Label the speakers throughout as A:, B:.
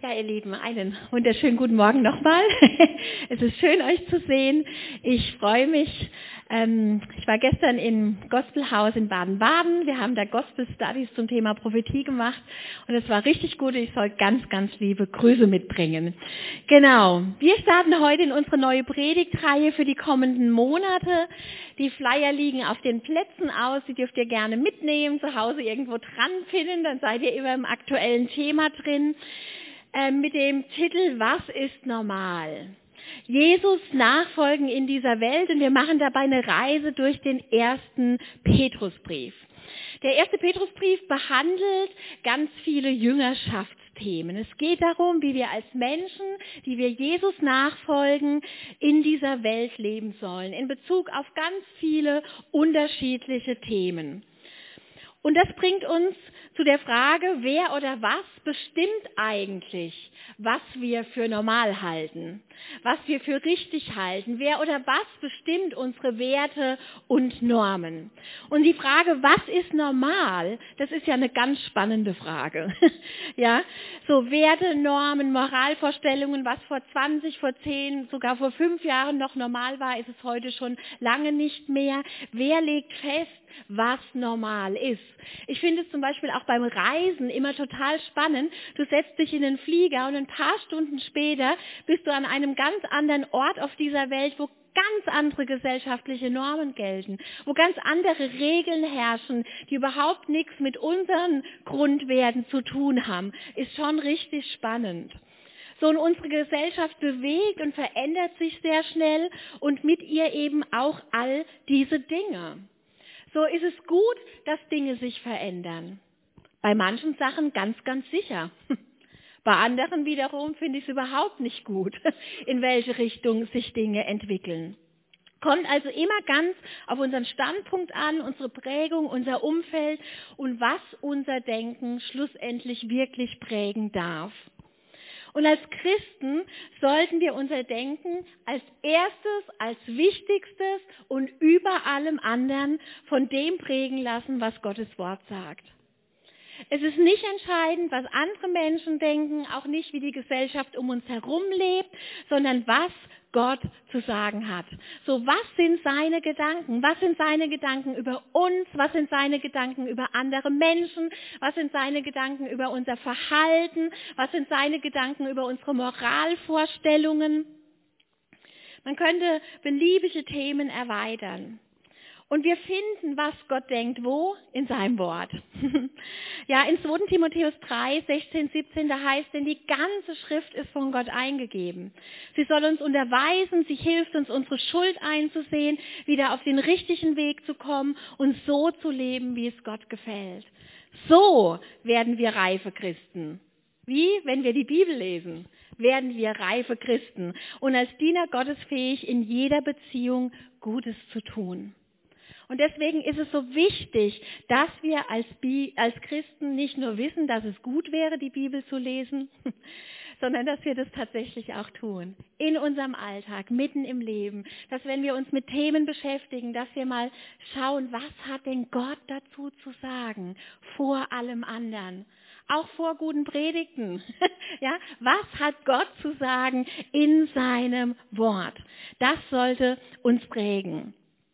A: Ja, ihr Lieben, einen wunderschönen guten Morgen nochmal. Es ist schön, euch zu sehen. Ich freue mich. Ich war gestern im Gospelhaus in Baden-Baden. Wir haben da Gospel Studies zum Thema Prophetie gemacht und es war richtig gut. Ich soll ganz, ganz liebe Grüße mitbringen. Genau. Wir starten heute in unsere neue Predigtreihe für die kommenden Monate. Die Flyer liegen auf den Plätzen aus. Die dürft ihr gerne mitnehmen, zu Hause irgendwo dran pinnen. Dann seid ihr immer im aktuellen Thema drin. Mit dem Titel Was ist normal? Jesus nachfolgen in dieser Welt und wir machen dabei eine Reise durch den ersten Petrusbrief. Der erste Petrusbrief behandelt ganz viele Jüngerschaftsthemen. Es geht darum, wie wir als Menschen, die wir Jesus nachfolgen, in dieser Welt leben sollen, in Bezug auf ganz viele unterschiedliche Themen. Und das bringt uns zu der Frage, wer oder was bestimmt eigentlich, was wir für normal halten, was wir für richtig halten, wer oder was bestimmt unsere Werte und Normen. Und die Frage, was ist normal, das ist ja eine ganz spannende Frage. Ja, so Werte, Normen, Moralvorstellungen, was vor 20, vor 10, sogar vor 5 Jahren noch normal war, ist es heute schon lange nicht mehr. Wer legt fest, was normal ist? Ich finde es zum Beispiel auch beim Reisen immer total spannend. Du setzt dich in den Flieger und ein paar Stunden später bist du an einem ganz anderen Ort auf dieser Welt, wo ganz andere gesellschaftliche Normen gelten, wo ganz andere Regeln herrschen, die überhaupt nichts mit unseren Grundwerten zu tun haben. Ist schon richtig spannend. So, und unsere Gesellschaft bewegt und verändert sich sehr schnell und mit ihr eben auch all diese Dinge. So ist es gut, dass Dinge sich verändern. Bei manchen Sachen ganz, ganz sicher. Bei anderen wiederum finde ich es überhaupt nicht gut, in welche Richtung sich Dinge entwickeln. Kommt also immer ganz auf unseren Standpunkt an, unsere Prägung, unser Umfeld und was unser Denken schlussendlich wirklich prägen darf. Und als Christen sollten wir unser Denken als erstes, als wichtigstes und über allem anderen von dem prägen lassen, was Gottes Wort sagt. Es ist nicht entscheidend, was andere Menschen denken, auch nicht, wie die Gesellschaft um uns herum lebt, sondern was Gott zu sagen hat. So, was sind seine Gedanken? Was sind seine Gedanken über uns? Was sind seine Gedanken über andere Menschen? Was sind seine Gedanken über unser Verhalten? Was sind seine Gedanken über unsere Moralvorstellungen? Man könnte beliebige Themen erweitern. Und wir finden, was Gott denkt, wo? In seinem Wort. Ja, in 2. Timotheus 3, 16, 17, da heißt, denn die ganze Schrift ist von Gott eingegeben. Sie soll uns unterweisen, sie hilft uns, unsere Schuld einzusehen, wieder auf den richtigen Weg zu kommen und so zu leben, wie es Gott gefällt. So werden wir reife Christen. Wie? Wenn wir die Bibel lesen, werden wir reife Christen und als Diener Gottes fähig, in jeder Beziehung Gutes zu tun. Und deswegen ist es so wichtig, dass wir als Christen nicht nur wissen, dass es gut wäre, die Bibel zu lesen, sondern dass wir das tatsächlich auch tun. In unserem Alltag, mitten im Leben. Dass wenn wir uns mit Themen beschäftigen, dass wir mal schauen, was hat denn Gott dazu zu sagen, vor allem anderen. Auch vor guten Predigten. Ja, was hat Gott zu sagen in seinem Wort? Das sollte uns prägen.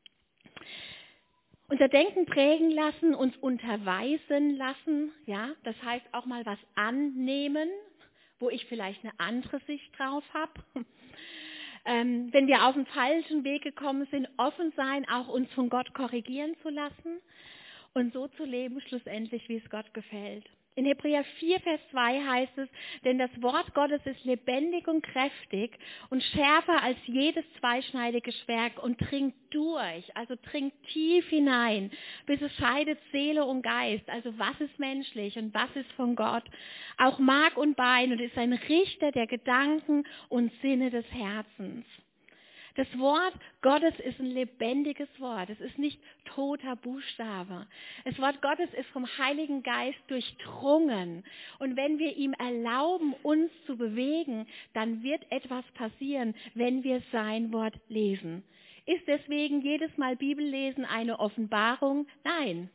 A: Unser Denken prägen lassen, uns unterweisen lassen, ja, das heißt auch mal was annehmen, wo ich vielleicht eine andere Sicht drauf habe. Wenn wir auf den falschen Weg gekommen sind, offen sein, auch uns von Gott korrigieren zu lassen und so zu leben schlussendlich, wie es Gott gefällt. In Hebräer 4, Vers 2 heißt es, denn das Wort Gottes ist lebendig und kräftig und schärfer als jedes zweischneidige Schwert und dringt durch, also dringt tief hinein, bis es scheidet Seele und Geist, also was ist menschlich und was ist von Gott, auch Mark und Bein und ist ein Richter der Gedanken und Sinne des Herzens. Das Wort Gottes ist ein lebendiges Wort. Es ist nicht toter Buchstabe. Das Wort Gottes ist vom Heiligen Geist durchdrungen. Und wenn wir ihm erlauben, uns zu bewegen, dann wird etwas passieren, wenn wir sein Wort lesen. Ist deswegen jedes Mal Bibellesen eine Offenbarung? Nein.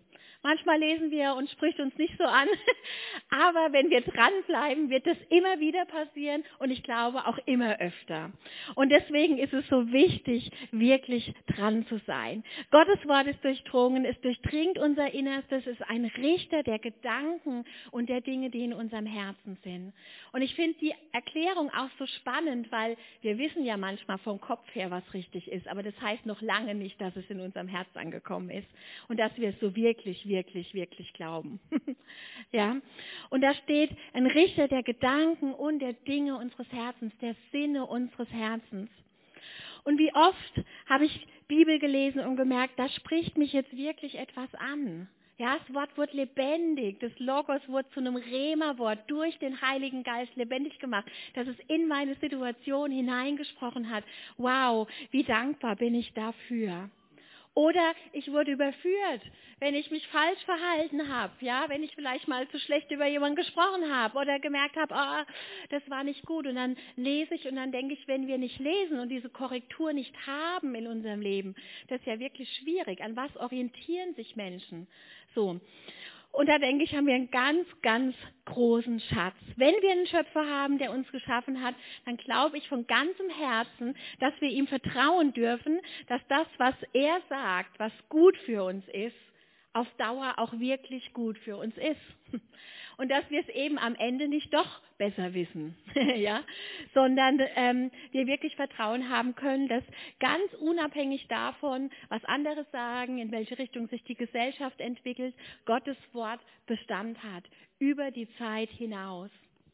A: Manchmal lesen wir und spricht uns nicht so an, aber wenn wir dranbleiben, wird das immer wieder passieren und ich glaube auch immer öfter. Und deswegen ist es so wichtig, wirklich dran zu sein. Gottes Wort ist durchdrungen, es durchdringt unser Innerstes, es ist ein Richter der Gedanken und der Dinge, die in unserem Herzen sind. Und ich finde die Erklärung auch so spannend, weil wir wissen ja manchmal vom Kopf her, was richtig ist, aber das heißt noch lange nicht, dass es in unserem Herz angekommen ist und dass wir es so wirklich glauben. Ja? Und da steht ein Richter der Gedanken und der Dinge unseres Herzens, der Sinne unseres Herzens. Und wie oft habe ich Bibel gelesen und gemerkt, da spricht mich jetzt wirklich etwas an. Ja, das Wort wurde lebendig, das Logos wurde zu einem Rema-Wort durch den Heiligen Geist lebendig gemacht, dass es in meine Situation hineingesprochen hat. Wow, wie dankbar bin ich dafür. Oder ich wurde überführt, wenn ich mich falsch verhalten habe, ja, wenn ich vielleicht mal zu schlecht über jemanden gesprochen habe oder gemerkt habe, das war nicht gut. Und dann lese ich und dann denke ich, wenn wir nicht lesen und diese Korrektur nicht haben in unserem Leben, das ist ja wirklich schwierig. An was orientieren sich Menschen? So. Und da denke ich, haben wir einen ganz, ganz großen Schatz. Wenn wir einen Schöpfer haben, der uns geschaffen hat, dann glaube ich von ganzem Herzen, dass wir ihm vertrauen dürfen, dass das, was er sagt, was gut für uns ist, auf Dauer auch wirklich gut für uns ist. Und dass wir es eben am Ende nicht doch besser wissen, ja, sondern wir wirklich Vertrauen haben können, dass ganz unabhängig davon, was andere sagen, in welche Richtung sich die Gesellschaft entwickelt, Gottes Wort Bestand hat, über die Zeit hinaus.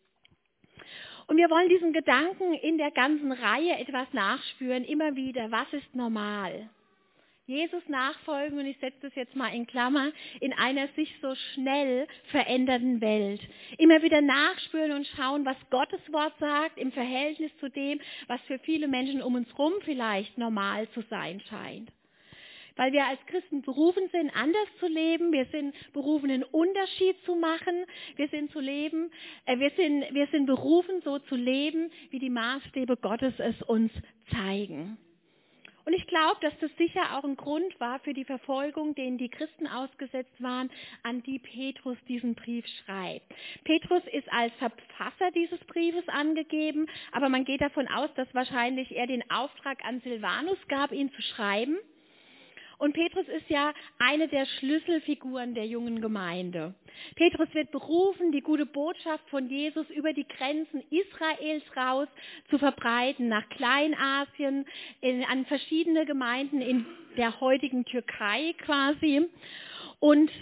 A: Und wir wollen diesen Gedanken in der ganzen Reihe etwas nachspüren, immer wieder, was ist normal? Jesus nachfolgen, und ich setze das jetzt mal in Klammer, in einer sich so schnell verändernden Welt. Immer wieder nachspüren und schauen, was Gottes Wort sagt im Verhältnis zu dem, was für viele Menschen um uns herum vielleicht normal zu sein scheint. Weil wir als Christen berufen sind, anders zu leben. Wir sind berufen, einen Unterschied zu machen. Wir sind berufen, so zu leben, wie die Maßstäbe Gottes es uns zeigen. Und ich glaube, dass das sicher auch ein Grund war für die Verfolgung, denen die Christen ausgesetzt waren, an die Petrus diesen Brief schreibt. Petrus ist als Verfasser dieses Briefes angegeben, aber man geht davon aus, dass wahrscheinlich er den Auftrag an Silvanus gab, ihn zu schreiben. Und Petrus ist ja eine der Schlüsselfiguren der jungen Gemeinde. Petrus wird berufen, die gute Botschaft von Jesus über die Grenzen Israels raus zu verbreiten, nach Kleinasien, an verschiedene Gemeinden in der heutigen Türkei quasi. Und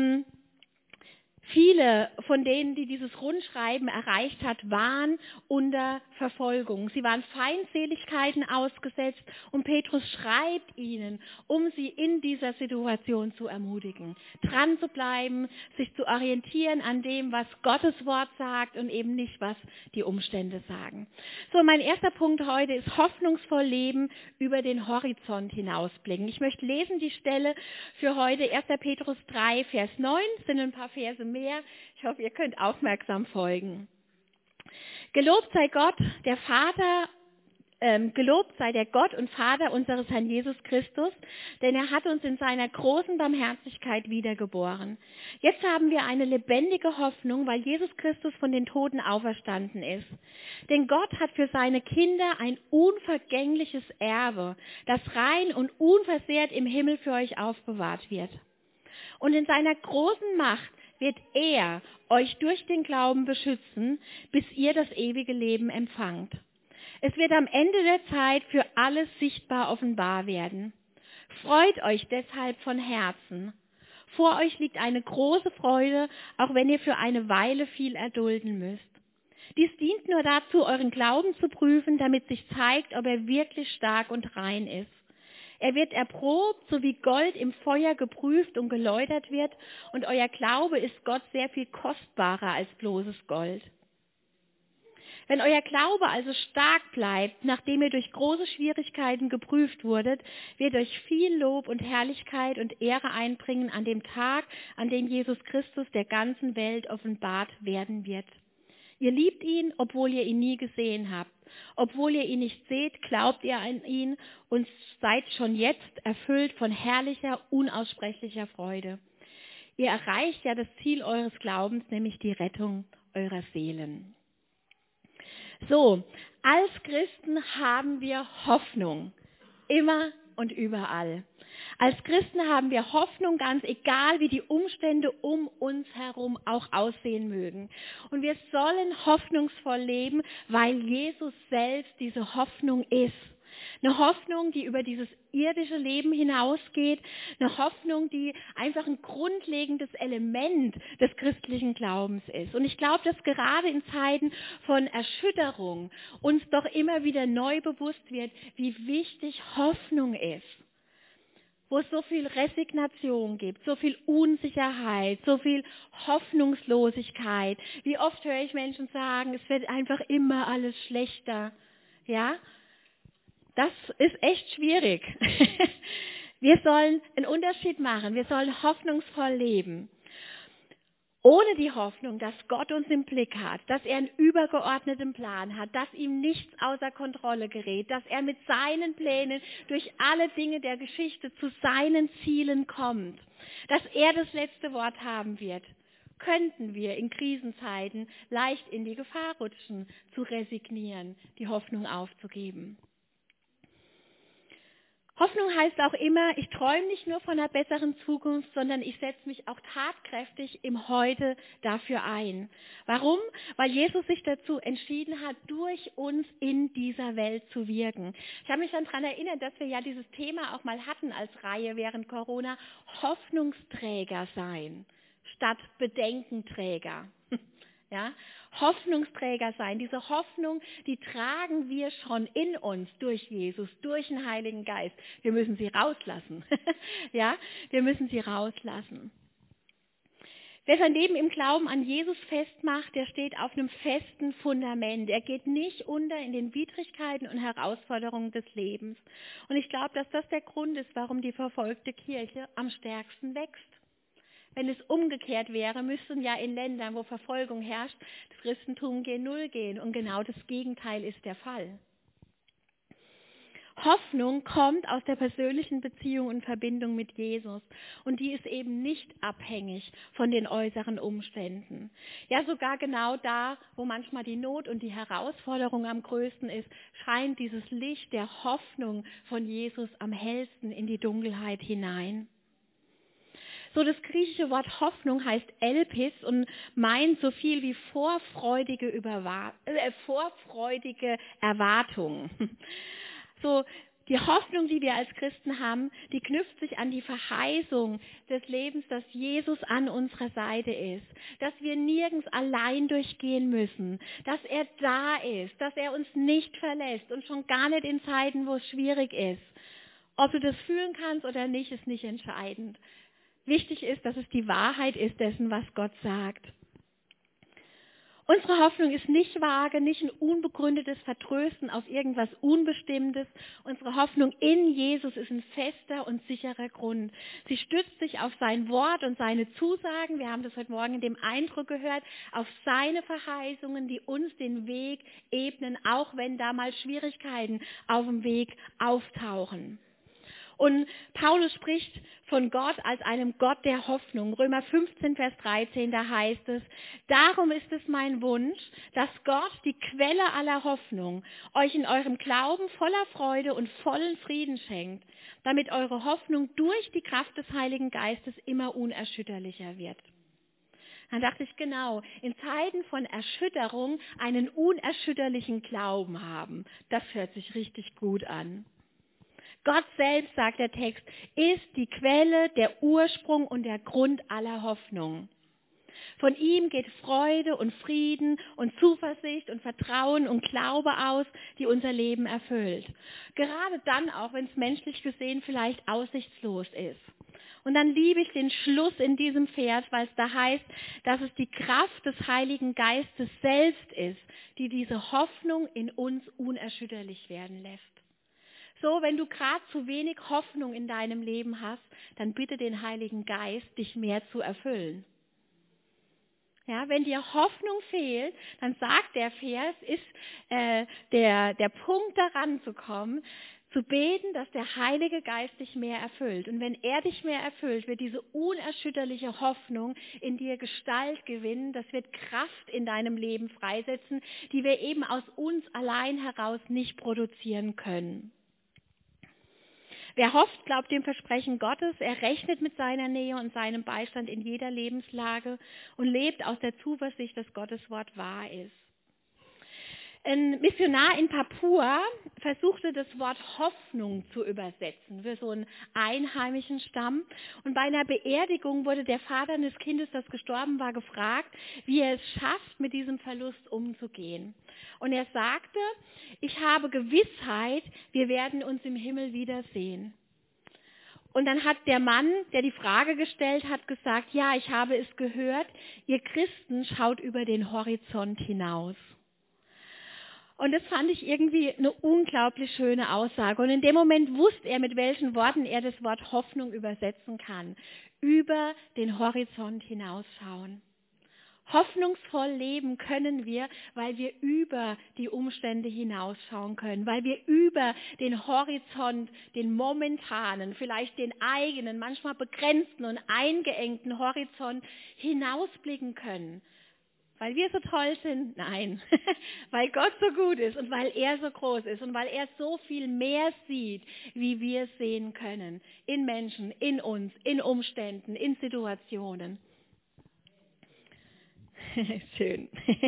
A: viele von denen, die dieses Rundschreiben erreicht hat, waren unter Verfolgung. Sie waren Feindseligkeiten ausgesetzt und Petrus schreibt ihnen, um sie in dieser Situation zu ermutigen, dran zu bleiben, sich zu orientieren an dem, was Gottes Wort sagt und eben nicht, was die Umstände sagen. So, mein erster Punkt heute ist hoffnungsvoll leben, über den Horizont hinausblicken. Ich möchte lesen die Stelle für heute, 1. Petrus 3, Vers 9, sind ein paar Verse mehr. Ich hoffe, ihr könnt aufmerksam folgen. Gelobt sei Gott, der Vater, gelobt sei der Gott und Vater unseres Herrn Jesus Christus, denn er hat uns in seiner großen Barmherzigkeit wiedergeboren. Jetzt haben wir eine lebendige Hoffnung, weil Jesus Christus von den Toten auferstanden ist. Denn Gott hat für seine Kinder ein unvergängliches Erbe, das rein und unversehrt im Himmel für euch aufbewahrt wird. Und in seiner großen Macht wird er euch durch den Glauben beschützen, bis ihr das ewige Leben empfangt. Es wird am Ende der Zeit für alles sichtbar offenbar werden. Freut euch deshalb von Herzen. Vor euch liegt eine große Freude, auch wenn ihr für eine Weile viel erdulden müsst. Dies dient nur dazu, euren Glauben zu prüfen, damit sich zeigt, ob er wirklich stark und rein ist. Er wird erprobt, so wie Gold im Feuer geprüft und geläutert wird, und euer Glaube ist Gott sehr viel kostbarer als bloßes Gold. Wenn euer Glaube also stark bleibt, nachdem ihr durch große Schwierigkeiten geprüft wurdet, wird euch viel Lob und Herrlichkeit und Ehre einbringen an dem Tag, an dem Jesus Christus der ganzen Welt offenbart werden wird. Ihr liebt ihn, obwohl ihr ihn nie gesehen habt. Obwohl ihr ihn nicht seht, glaubt ihr an ihn und seid schon jetzt erfüllt von herrlicher, unaussprechlicher Freude. Ihr erreicht ja das Ziel eures Glaubens, nämlich die Rettung eurer Seelen. So, als Christen haben wir Hoffnung, immer und überall. Als Christen haben wir Hoffnung, ganz egal, wie die Umstände um uns herum auch aussehen mögen. Und wir sollen hoffnungsvoll leben, weil Jesus selbst diese Hoffnung ist. Eine Hoffnung, die über dieses irdische Leben hinausgeht. Eine Hoffnung, die einfach ein grundlegendes Element des christlichen Glaubens ist. Und ich glaube, dass gerade in Zeiten von Erschütterung uns doch immer wieder neu bewusst wird, wie wichtig Hoffnung ist. Wo es so viel Resignation gibt, so viel Unsicherheit, so viel Hoffnungslosigkeit. Wie oft höre ich Menschen sagen, es wird einfach immer alles schlechter. Ja? Das ist echt schwierig. Wir sollen einen Unterschied machen. Wir sollen hoffnungsvoll leben. Ohne die Hoffnung, dass Gott uns im Blick hat, dass er einen übergeordneten Plan hat, dass ihm nichts außer Kontrolle gerät, dass er mit seinen Plänen durch alle Dinge der Geschichte zu seinen Zielen kommt, dass er das letzte Wort haben wird, könnten wir in Krisenzeiten leicht in die Gefahr rutschen, zu resignieren, die Hoffnung aufzugeben. Hoffnung heißt auch immer, ich träume nicht nur von einer besseren Zukunft, sondern ich setze mich auch tatkräftig im Heute dafür ein. Warum? Weil Jesus sich dazu entschieden hat, durch uns in dieser Welt zu wirken. Ich habe mich dann daran erinnert, dass wir ja dieses Thema auch mal hatten als Reihe während Corona, Hoffnungsträger sein statt Bedenkenträger. Ja? Hoffnungsträger sein. Diese Hoffnung, die tragen wir schon in uns durch Jesus, durch den Heiligen Geist. Wir müssen sie rauslassen. Ja? Wir müssen sie rauslassen. Wer sein Leben im Glauben an Jesus festmacht, der steht auf einem festen Fundament. Er geht nicht unter in den Widrigkeiten und Herausforderungen des Lebens. Und ich glaube, dass das der Grund ist, warum die verfolgte Kirche am stärksten wächst. Wenn es umgekehrt wäre, müssten ja in Ländern, wo Verfolgung herrscht, das Christentum G0 gehen. Und genau das Gegenteil ist der Fall. Hoffnung kommt aus der persönlichen Beziehung und Verbindung mit Jesus. Und die ist eben nicht abhängig von den äußeren Umständen. Ja, sogar genau da, wo manchmal die Not und die Herausforderung am größten ist, scheint dieses Licht der Hoffnung von Jesus am hellsten in die Dunkelheit hinein. So, das griechische Wort Hoffnung heißt Elpis und meint so viel wie vorfreudige Erwartung. So, die Hoffnung, die wir als Christen haben, die knüpft sich an die Verheißung des Lebens, dass Jesus an unserer Seite ist, dass wir nirgends allein durchgehen müssen, dass er da ist, dass er uns nicht verlässt und schon gar nicht in Zeiten, wo es schwierig ist. Ob du das fühlen kannst oder nicht, ist nicht entscheidend. Wichtig ist, dass es die Wahrheit ist dessen, was Gott sagt. Unsere Hoffnung ist nicht vage, nicht ein unbegründetes Vertrösten auf irgendwas Unbestimmtes. Unsere Hoffnung in Jesus ist ein fester und sicherer Grund. Sie stützt sich auf sein Wort und seine Zusagen, wir haben das heute Morgen in dem Eindruck gehört, auf seine Verheißungen, die uns den Weg ebnen, auch wenn da mal Schwierigkeiten auf dem Weg auftauchen. Und Paulus spricht von Gott als einem Gott der Hoffnung. Römer 15, Vers 13, da heißt es, darum ist es mein Wunsch, dass Gott, die Quelle aller Hoffnung, euch in eurem Glauben voller Freude und vollen Frieden schenkt, damit eure Hoffnung durch die Kraft des Heiligen Geistes immer unerschütterlicher wird. Dann dachte ich, genau, in Zeiten von Erschütterung einen unerschütterlichen Glauben haben. Das hört sich richtig gut an. Gott selbst, sagt der Text, ist die Quelle, der Ursprung und der Grund aller Hoffnung. Von ihm geht Freude und Frieden und Zuversicht und Vertrauen und Glaube aus, die unser Leben erfüllt. Gerade dann auch, wenn es menschlich gesehen vielleicht aussichtslos ist. Und dann liebe ich den Schluss in diesem Vers, weil es da heißt, dass es die Kraft des Heiligen Geistes selbst ist, die diese Hoffnung in uns unerschütterlich werden lässt. So, wenn du gerade zu wenig Hoffnung in deinem Leben hast, dann bitte den Heiligen Geist, dich mehr zu erfüllen. Ja, wenn dir Hoffnung fehlt, dann sagt der Vers, ist der Punkt daran zu kommen, zu beten, dass der Heilige Geist dich mehr erfüllt. Und wenn er dich mehr erfüllt, wird diese unerschütterliche Hoffnung in dir Gestalt gewinnen. Das wird Kraft in deinem Leben freisetzen, die wir eben aus uns allein heraus nicht produzieren können. Wer hofft, glaubt dem Versprechen Gottes, er rechnet mit seiner Nähe und seinem Beistand in jeder Lebenslage und lebt aus der Zuversicht, dass Gottes Wort wahr ist. Ein Missionar in Papua versuchte das Wort Hoffnung zu übersetzen für so einen einheimischen Stamm. Und bei einer Beerdigung wurde der Vater eines Kindes, das gestorben war, gefragt, wie er es schafft, mit diesem Verlust umzugehen. Und er sagte, ich habe Gewissheit, wir werden uns im Himmel wiedersehen. Und dann hat der Mann, der die Frage gestellt hat, gesagt, ja, ich habe es gehört, ihr Christen schaut über den Horizont hinaus. Und das fand ich irgendwie eine unglaublich schöne Aussage. Und in dem Moment wusste er, mit welchen Worten er das Wort Hoffnung übersetzen kann. Über den Horizont hinausschauen. Hoffnungsvoll leben können wir, weil wir über die Umstände hinausschauen können, weil wir über den Horizont, den momentanen, vielleicht den eigenen, manchmal begrenzten und eingeengten Horizont hinausblicken können. Weil wir so toll sind? Nein, weil Gott so gut ist und weil er so groß ist und weil er so viel mehr sieht, wie wir sehen können. In Menschen, in uns, in Umständen, in Situationen. Schön.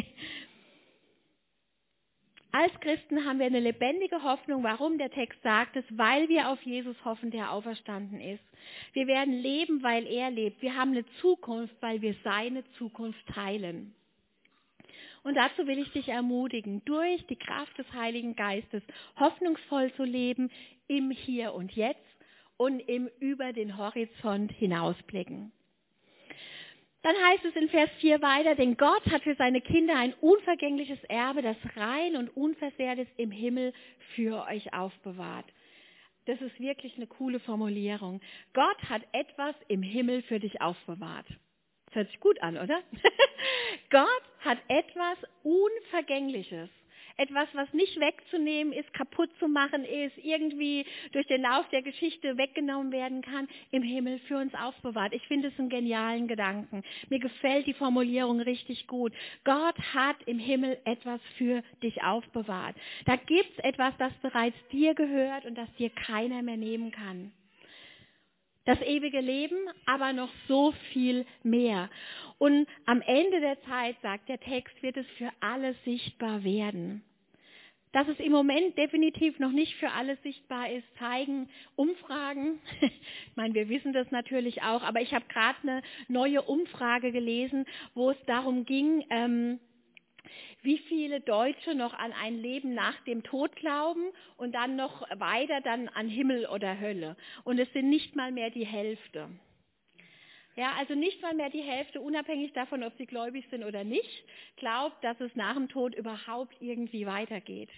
A: Als Christen haben wir eine lebendige Hoffnung, warum der Text sagt es, weil wir auf Jesus hoffen, der auferstanden ist. Wir werden leben, weil er lebt. Wir haben eine Zukunft, weil wir seine Zukunft teilen. Und dazu will ich dich ermutigen, durch die Kraft des Heiligen Geistes hoffnungsvoll zu leben im Hier und Jetzt und im über den Horizont hinausblicken. Dann heißt es in Vers 4 weiter, denn Gott hat für seine Kinder ein unvergängliches Erbe, das rein und unversehrt ist, im Himmel für euch aufbewahrt. Das ist wirklich eine coole Formulierung. Gott hat etwas im Himmel für dich aufbewahrt. Das hört sich gut an, oder? Gott hat etwas Unvergängliches. Etwas, was nicht wegzunehmen ist, kaputt zu machen ist, irgendwie durch den Lauf der Geschichte weggenommen werden kann, im Himmel für uns aufbewahrt. Ich finde es einen genialen Gedanken. Mir gefällt die Formulierung richtig gut. Gott hat im Himmel etwas für dich aufbewahrt. Da gibt es etwas, das bereits dir gehört und das dir keiner mehr nehmen kann. Das ewige Leben, aber noch so viel mehr. Und am Ende der Zeit, sagt der Text, wird es für alle sichtbar werden. Dass es im Moment definitiv noch nicht für alle sichtbar ist, zeigen Umfragen. Ich meine, wir wissen das natürlich auch, aber ich habe gerade eine neue Umfrage gelesen, wo es darum ging, wie viele Deutsche noch an ein Leben nach dem Tod glauben und dann noch weiter dann an Himmel oder Hölle. Und es sind nicht mal mehr die Hälfte. Ja, also nicht mal mehr die Hälfte, unabhängig davon, ob sie gläubig sind oder nicht, glaubt, dass es nach dem Tod überhaupt irgendwie weitergeht.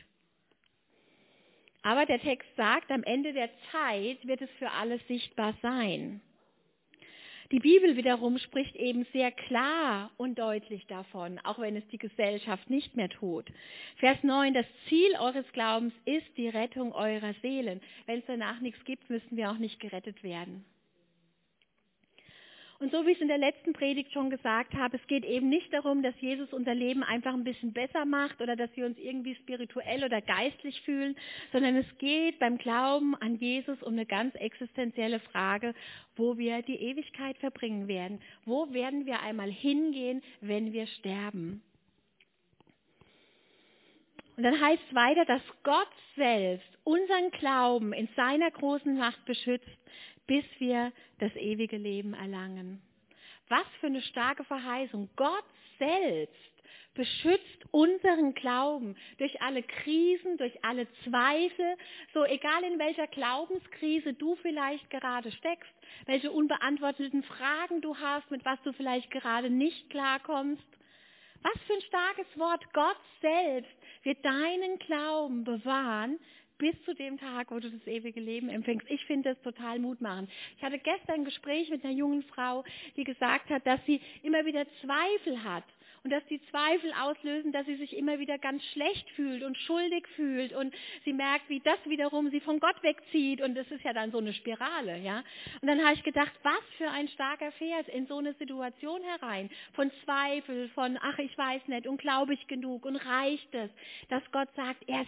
A: Aber der Text sagt, am Ende der Zeit wird es für alle sichtbar sein. Die Bibel wiederum spricht eben sehr klar und deutlich davon, auch wenn es die Gesellschaft nicht mehr tut. Vers 9, das Ziel eures Glaubens ist die Rettung eurer Seelen. Wenn es danach nichts gibt, müssen wir auch nicht gerettet werden. Und so wie ich es in der letzten Predigt schon gesagt habe, es geht eben nicht darum, dass Jesus unser Leben einfach ein bisschen besser macht oder dass wir uns irgendwie spirituell oder geistlich fühlen, sondern es geht beim Glauben an Jesus um eine ganz existenzielle Frage, wo wir die Ewigkeit verbringen werden. Wo werden wir einmal hingehen, wenn wir sterben? Und dann heißt es weiter, dass Gott selbst unseren Glauben in seiner großen Macht beschützt, bis wir das ewige Leben erlangen. Was für eine starke Verheißung. Gott selbst beschützt unseren Glauben durch alle Krisen, durch alle Zweifel, so egal in welcher Glaubenskrise du vielleicht gerade steckst, welche unbeantworteten Fragen du hast, mit was du vielleicht gerade nicht klarkommst. Was für ein starkes Wort. Gott selbst wird deinen Glauben bewahren, bis zu dem Tag, wo du das ewige Leben empfängst. Ich finde das total mutmachend. Ich hatte gestern ein Gespräch mit einer jungen Frau, die gesagt hat, dass sie immer wieder Zweifel hat Und dass die Zweifel auslösen, dass sie sich immer wieder ganz schlecht fühlt und schuldig fühlt und sie merkt, wie das wiederum sie von Gott wegzieht und das ist ja dann so eine Spirale, ja. Und dann habe ich gedacht, was für ein starker Vers in so eine Situation herein, von Zweifel, von ach, ich weiß nicht und glaube ich genug und reicht es, dass Gott sagt, er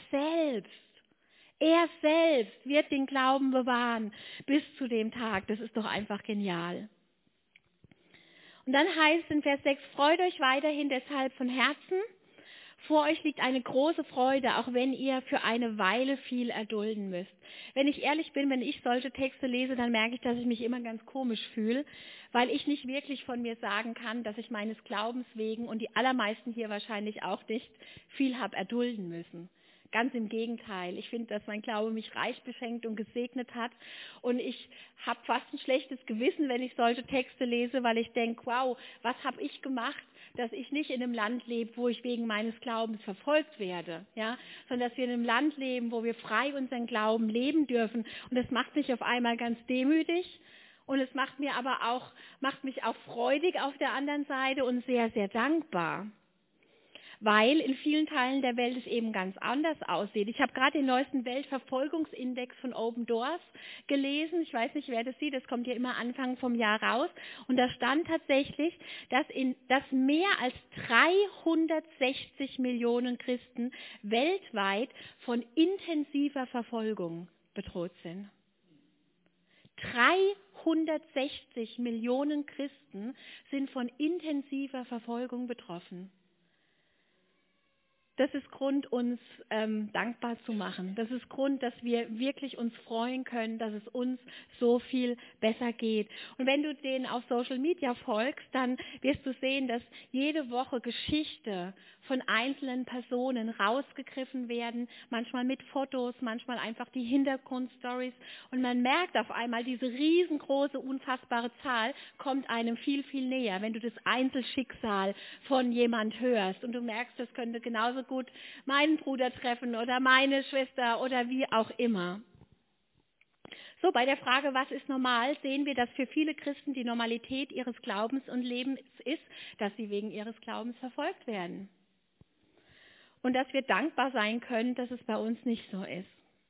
A: selbst wird den Glauben bewahren bis zu dem Tag. Das ist doch einfach genial. Und dann heißt es in Vers 6, freut euch weiterhin deshalb von Herzen. Vor euch liegt eine große Freude, auch wenn ihr für eine Weile viel erdulden müsst. Wenn ich ehrlich bin, wenn ich solche Texte lese, dann merke ich, dass ich mich immer ganz komisch fühle, weil ich nicht wirklich von mir sagen kann, dass ich meines Glaubens wegen, und die allermeisten hier wahrscheinlich auch nicht, viel habe erdulden müssen. Ganz im Gegenteil. Ich finde, dass mein Glaube mich reich beschenkt und gesegnet hat. Und ich habe fast ein schlechtes Gewissen, wenn ich solche Texte lese, weil ich denke, wow, was habe ich gemacht, dass ich nicht in einem Land lebe, wo ich wegen meines Glaubens verfolgt werde, ja, sondern dass wir in einem Land leben, wo wir frei unseren Glauben leben dürfen. Und das macht mich auf einmal ganz demütig. Und es macht mich auch freudig auf der anderen Seite und sehr, sehr dankbar. Weil in vielen Teilen der Welt es eben ganz anders aussieht. Ich habe gerade den neuesten Weltverfolgungsindex von Open Doors gelesen. Ich weiß nicht, wer das sieht, das kommt ja immer Anfang vom Jahr raus. Und da stand tatsächlich, dass mehr als 360 Millionen Christen weltweit von intensiver Verfolgung bedroht sind. 360 Millionen Christen sind von intensiver Verfolgung betroffen. Das ist Grund, uns dankbar zu machen. Das ist Grund, dass wir wirklich uns freuen können, dass es uns so viel besser geht. Und wenn du denen auf Social Media folgst, dann wirst du sehen, dass jede Woche Geschichte von einzelnen Personen rausgegriffen werden, manchmal mit Fotos, manchmal einfach die Hintergrundstories. Und man merkt auf einmal, diese riesengroße, unfassbare Zahl kommt einem viel, viel näher, wenn du das Einzelschicksal von jemand hörst. Und du merkst, das könnte genauso gut meinen Bruder treffen oder meine Schwester oder wie auch immer. So, bei der Frage, was ist normal, sehen wir, dass für viele Christen die Normalität ihres Glaubens und Lebens ist, dass sie wegen ihres Glaubens verfolgt werden. Und dass wir dankbar sein können, dass es bei uns nicht so ist.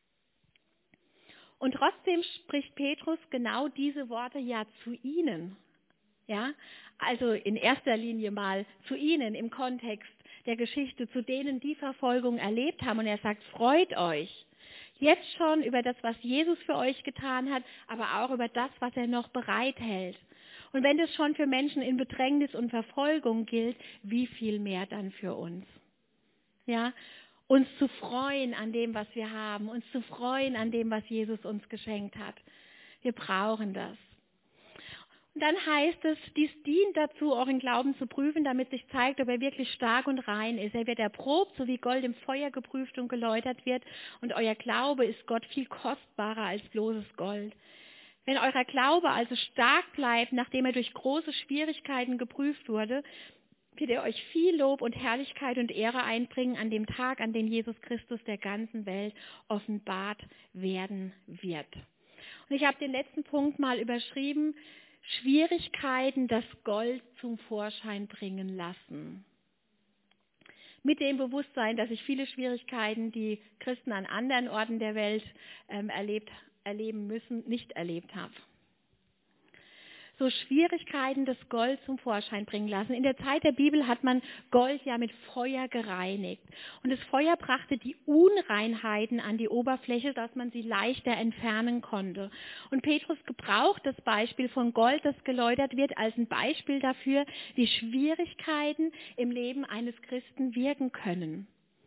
A: Und trotzdem spricht Petrus genau diese Worte ja zu ihnen. Ja, also in erster Linie mal zu ihnen im Kontext der Geschichte, zu denen die Verfolgung erlebt haben. Und er sagt, freut euch jetzt schon über das, was Jesus für euch getan hat, aber auch über das, was er noch bereithält. Und wenn das schon für Menschen in Bedrängnis und Verfolgung gilt, wie viel mehr dann für uns? Ja, uns zu freuen an dem, was wir haben, uns zu freuen an dem, was Jesus uns geschenkt hat. Wir brauchen das. Und dann heißt es, dies dient dazu, euren Glauben zu prüfen, damit sich zeigt, ob er wirklich stark und rein ist. Er wird erprobt, so wie Gold im Feuer geprüft und geläutert wird. Und euer Glaube ist Gott viel kostbarer als bloßes Gold. Wenn euer Glaube also stark bleibt, nachdem er durch große Schwierigkeiten geprüft wurde, wird er euch viel Lob und Herrlichkeit und Ehre einbringen an dem Tag, an dem Jesus Christus der ganzen Welt offenbart werden wird. Und ich habe den letzten Punkt mal überschrieben, Schwierigkeiten das Gold zum Vorschein bringen lassen. Mit dem Bewusstsein, dass ich viele Schwierigkeiten, die Christen an anderen Orten der Welt erleben müssen, nicht erlebt habe. So Schwierigkeiten das Gold zum Vorschein bringen lassen. In der Zeit der Bibel hat man Gold ja mit Feuer gereinigt. Und das Feuer brachte die Unreinheiten an die Oberfläche, dass man sie leichter entfernen konnte. Und Petrus gebraucht das Beispiel von Gold, das geläutert wird, als ein Beispiel dafür, wie Schwierigkeiten im Leben eines Christen wirken können.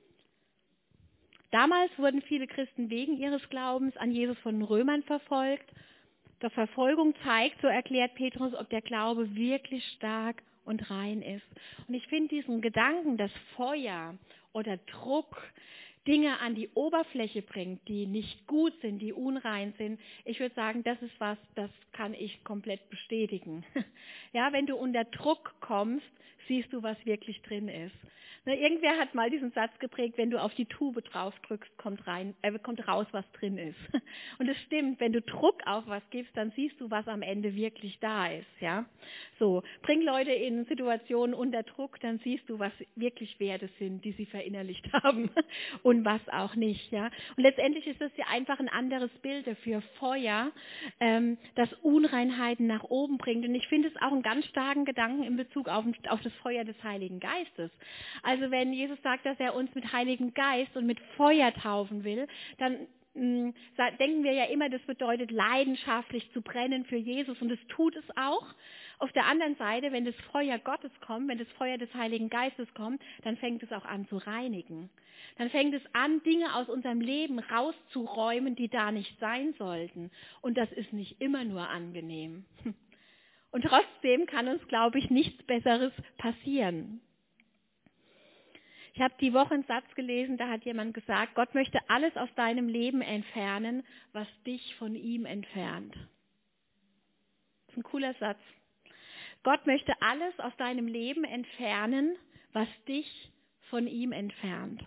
A: Damals wurden viele Christen wegen ihres Glaubens an Jesus von den Römern verfolgt. Doch Verfolgung zeigt, so erklärt Petrus, ob der Glaube wirklich stark und rein ist. Und ich finde diesen Gedanken, dass Feuer oder Druck Dinge an die Oberfläche bringt, die nicht gut sind, die unrein sind. Ich würde sagen, das ist was, das kann ich komplett bestätigen. Ja, wenn du unter Druck kommst, siehst du, was wirklich drin ist. Ne, irgendwer hat mal diesen Satz geprägt, wenn du auf die Tube drauf drückst, kommt raus, was drin ist. Und es stimmt, wenn du Druck auf was gibst, dann siehst du, was am Ende wirklich da ist. Ja? So, bring Leute in Situationen unter Druck, dann siehst du, was wirklich Werte sind, die sie verinnerlicht haben und was auch nicht. Ja? Und letztendlich ist das ja einfach ein anderes Bild dafür Feuer, das Unreinheiten nach oben bringt. Und ich finde es auch einen ganz starken Gedanken in Bezug auf das Feuer des Heiligen Geistes. Also wenn Jesus sagt, dass er uns mit Heiligen Geist und mit Feuer taufen will, dann denken wir ja immer, das bedeutet leidenschaftlich zu brennen für Jesus und es tut es auch. Auf der anderen Seite, wenn das Feuer Gottes kommt, wenn das Feuer des Heiligen Geistes kommt, dann fängt es auch an zu reinigen. Dann fängt es an, Dinge aus unserem Leben rauszuräumen, die da nicht sein sollten. Und das ist nicht immer nur angenehm. Und trotzdem kann uns, glaube ich, nichts Besseres passieren. Ich habe die Woche einen Satz gelesen, da hat jemand gesagt, Gott möchte alles aus deinem Leben entfernen, was dich von ihm entfernt. Das ist ein cooler Satz. Gott möchte alles aus deinem Leben entfernen, was dich von ihm entfernt.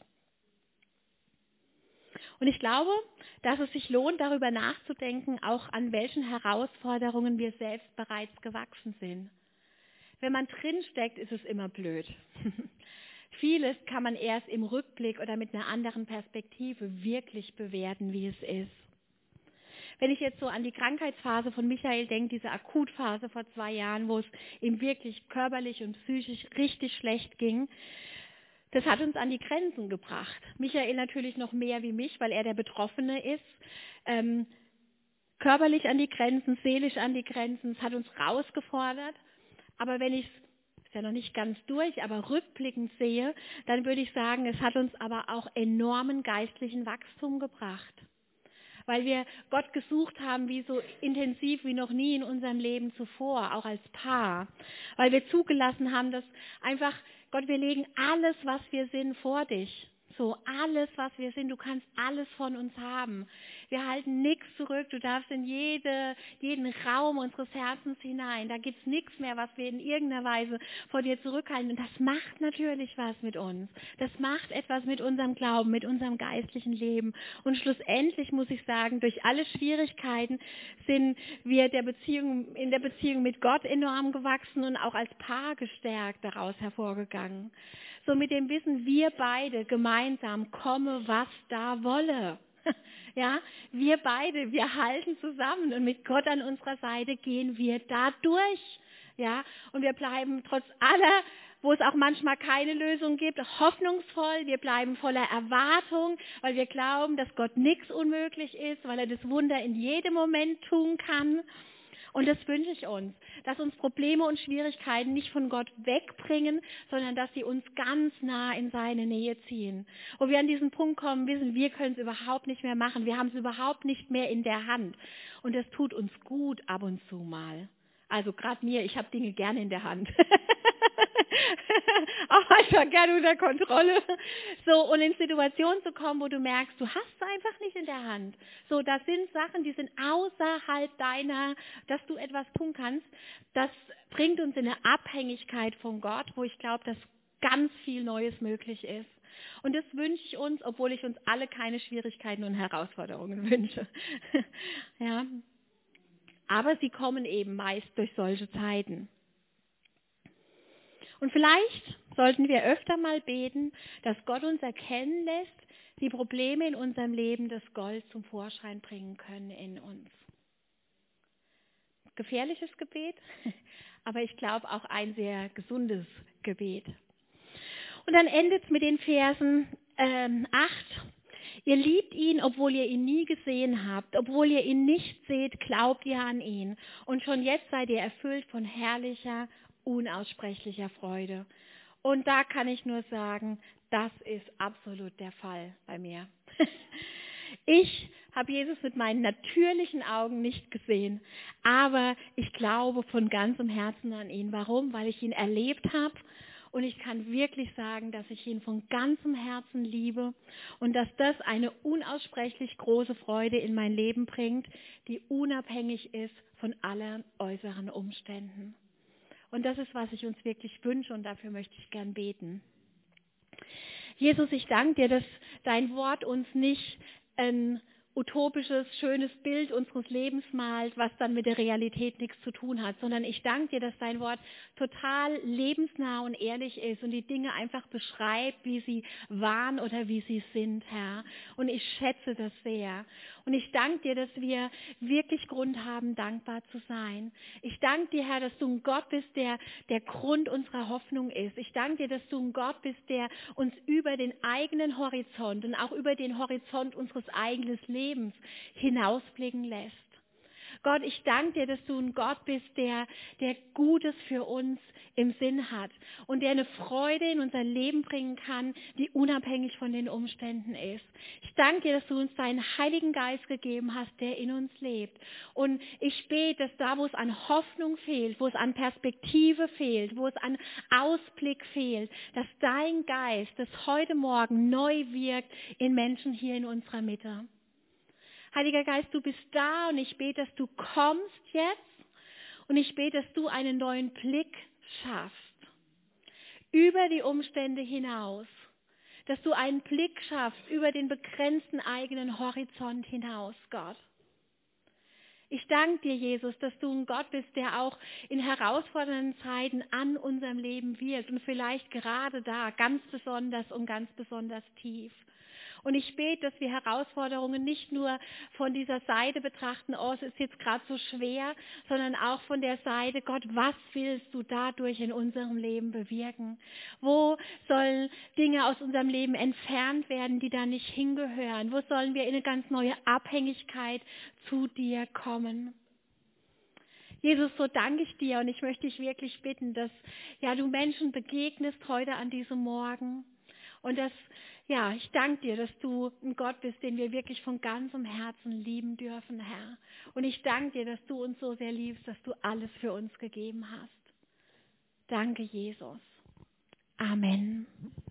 A: Und ich glaube, dass es sich lohnt, darüber nachzudenken, auch an welchen Herausforderungen wir selbst bereits gewachsen sind. Wenn man drinsteckt, ist es immer blöd. Vieles kann man erst im Rückblick oder mit einer anderen Perspektive wirklich bewerten, wie es ist. Wenn ich jetzt so an die Krankheitsphase von Michael denke, diese Akutphase vor 2 Jahren, wo es ihm wirklich körperlich und psychisch richtig schlecht ging, das hat uns an die Grenzen gebracht. Michael natürlich noch mehr wie mich, weil er der Betroffene ist. Körperlich an die Grenzen, seelisch an die Grenzen, es hat uns herausgefordert. Aber wenn ich ist ja noch nicht ganz durch, aber rückblickend sehe, dann würde ich sagen, es hat uns aber auch enormen geistlichen Wachstum gebracht. Weil wir Gott gesucht haben, wie so intensiv wie noch nie in unserem Leben zuvor, auch als Paar. Weil wir zugelassen haben, dass einfach, Gott, wir legen alles, was wir sind, vor dich. So, alles, was wir sind, du kannst alles von uns haben. Wir halten nichts zurück, du darfst in jeden Raum unseres Herzens hinein. Da gibt's nichts mehr, was wir in irgendeiner Weise vor dir zurückhalten. Und das macht natürlich was mit uns. Das macht etwas mit unserem Glauben, mit unserem geistlichen Leben. Und schlussendlich muss ich sagen, durch alle Schwierigkeiten sind wir in der Beziehung mit Gott enorm gewachsen und auch als Paar gestärkt daraus hervorgegangen. So mit dem Wissen, wir beide gemeinsam, komme, was da wolle. Ja, wir beide, wir halten zusammen und mit Gott an unserer Seite gehen wir da durch. Ja, und wir bleiben trotz aller, wo es auch manchmal keine Lösung gibt, hoffnungsvoll. Wir bleiben voller Erwartung, weil wir glauben, dass Gott nichts unmöglich ist, weil er das Wunder in jedem Moment tun kann. Und das wünsche ich uns, dass uns Probleme und Schwierigkeiten nicht von Gott wegbringen, sondern dass sie uns ganz nah in seine Nähe ziehen. Wo wir an diesen Punkt kommen, wissen, wir können es überhaupt nicht mehr machen. Wir haben es überhaupt nicht mehr in der Hand. Und das tut uns gut ab und zu mal. Also gerade mir, ich habe Dinge gerne in der Hand. Auch manchmal gerne unter Kontrolle. So, und in Situationen zu kommen, wo du merkst, du hast es einfach nicht in der Hand. So, das sind Sachen, die sind außerhalb deiner, dass du etwas tun kannst. Das bringt uns in eine Abhängigkeit von Gott, wo ich glaube, dass ganz viel Neues möglich ist. Und das wünsche ich uns, obwohl ich uns alle keine Schwierigkeiten und Herausforderungen wünsche. Ja. Aber sie kommen eben meist durch solche Zeiten. Und vielleicht sollten wir öfter mal beten, dass Gott uns erkennen lässt, die Probleme in unserem Leben das Gold zum Vorschein bringen können in uns. Gefährliches Gebet, aber ich glaube auch ein sehr gesundes Gebet. Und dann endet es mit den Versen 8. Ihr liebt ihn, obwohl ihr ihn nie gesehen habt, obwohl ihr ihn nicht seht, glaubt ihr an ihn. Und schon jetzt seid ihr erfüllt von herrlicher, unaussprechlicher Freude. Und da kann ich nur sagen, das ist absolut der Fall bei mir. Ich habe Jesus mit meinen natürlichen Augen nicht gesehen, aber ich glaube von ganzem Herzen an ihn. Warum? Weil ich ihn erlebt habe. Und ich kann wirklich sagen, dass ich ihn von ganzem Herzen liebe und dass das eine unaussprechlich große Freude in mein Leben bringt, die unabhängig ist von allen äußeren Umständen. Und das ist, was ich uns wirklich wünsche und dafür möchte ich gern beten. Jesus, ich danke dir, dass dein Wort uns nicht ein utopisches, schönes Bild unseres Lebens malt, was dann mit der Realität nichts zu tun hat, sondern ich danke dir, dass dein Wort total lebensnah und ehrlich ist und die Dinge einfach beschreibt, wie sie waren oder wie sie sind, Herr. Und ich schätze das sehr. Und ich danke dir, dass wir wirklich Grund haben, dankbar zu sein. Ich danke dir, Herr, dass du ein Gott bist, der Grund unserer Hoffnung ist. Ich danke dir, dass du ein Gott bist, der uns über den eigenen Horizont und auch über den Horizont unseres eigenen Lebens hinausblicken lässt. Gott, ich danke dir, dass du ein Gott bist, der Gutes für uns im Sinn hat und der eine Freude in unser Leben bringen kann, die unabhängig von den Umständen ist. Ich danke dir, dass du uns deinen Heiligen Geist gegeben hast, der in uns lebt. Und ich bete, dass da, wo es an Hoffnung fehlt, wo es an Perspektive fehlt, wo es an Ausblick fehlt, dass dein Geist, das heute Morgen neu wirkt in Menschen hier in unserer Mitte. Heiliger Geist, du bist da und ich bete, dass du kommst jetzt und ich bete, dass du einen neuen Blick schaffst über die Umstände hinaus, dass du einen Blick schaffst über den begrenzten eigenen Horizont hinaus, Gott. Ich danke dir, Jesus, dass du ein Gott bist, der auch in herausfordernden Zeiten an unserem Leben wirkt und vielleicht gerade da ganz besonders und ganz besonders tief. Und ich bete, dass wir Herausforderungen nicht nur von dieser Seite betrachten, oh, es ist jetzt gerade so schwer, sondern auch von der Seite, Gott, was willst du dadurch in unserem Leben bewirken? Wo sollen Dinge aus unserem Leben entfernt werden, die da nicht hingehören? Wo sollen wir in eine ganz neue Abhängigkeit zu dir kommen? Jesus, so danke ich dir und ich möchte dich wirklich bitten, dass du Menschen begegnest heute an diesem Morgen. Und ich danke dir, dass du ein Gott bist, den wir wirklich von ganzem Herzen lieben dürfen, Herr. Und ich danke dir, dass du uns so sehr liebst, dass du alles für uns gegeben hast. Danke, Jesus. Amen.